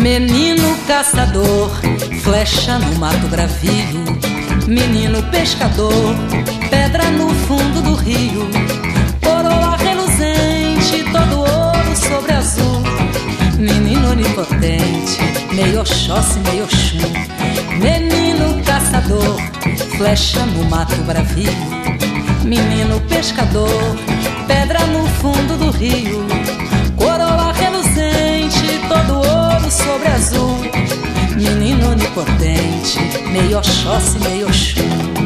Menino caçador, flecha no mato bravio. Menino pescador, pedra no fundo do rio. Coroa reluzente, todo ouro sobre azul. Menino onipotente, meio Oxóssi, meio Oxum. Menino caçador, flecha no mato bravio. Menino pescador, pedra no fundo do rio. Coroa reluzente, todo ouro sobre azul. Menino onipotente, meio Oxóssi, meio Oxum.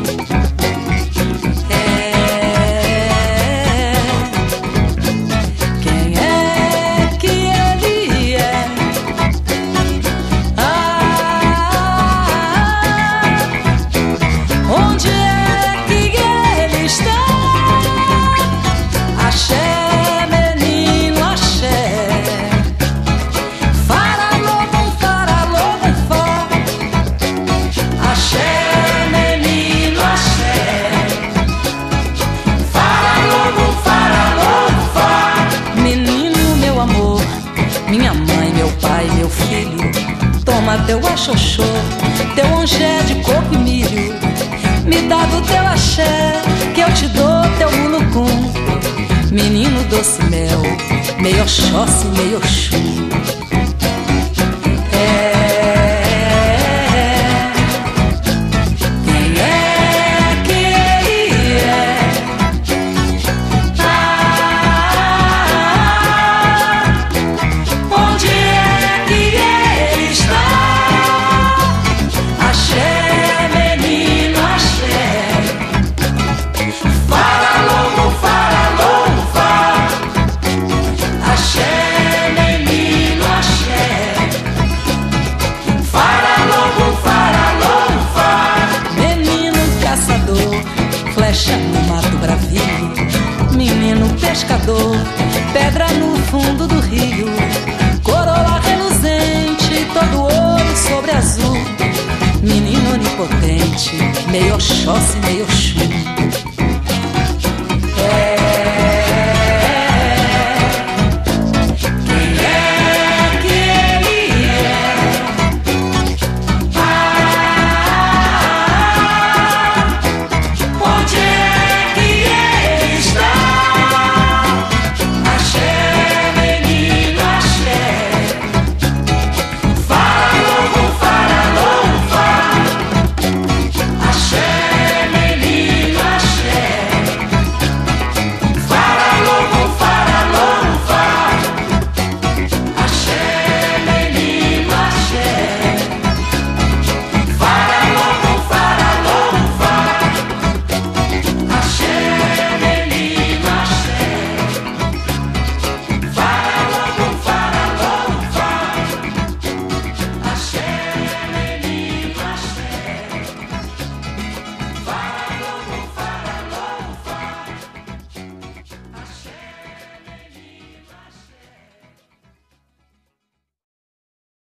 Quem é que ele é? Onde é que ele está? Axé, menino, axé. Faralogum, faralogum, fá. Axé, menino, axé. Faralogum, faralogum, fá. Menino, meu amor, minha mãe, meu pai, meu filho, toma teu axoxô, teu ongé de coco e milho. Me dá do teu axé, que eu te dou teu mulucum. Menino doce mel, meio Oxóssi, meio Oxum. Quem é que ele é? Onde é que ele está? Axé, menino, axé. Faralogum, faralogum, fá. Axé, menino, axé. Faralogum, faralogum, fá. Menino caçador, flecha no mato bravio. Menino pescador, pedra no fundo do rio. Coroa reluzente, todo ouro sobre azul. Menino onipotente, meio Oxóssi, meio Oxum.